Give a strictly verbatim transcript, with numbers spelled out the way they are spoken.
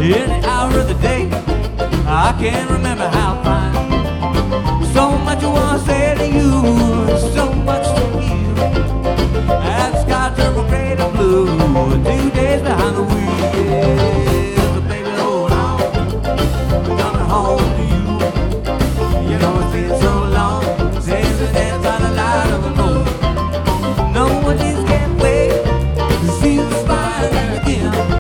any hour of the day. I can't remember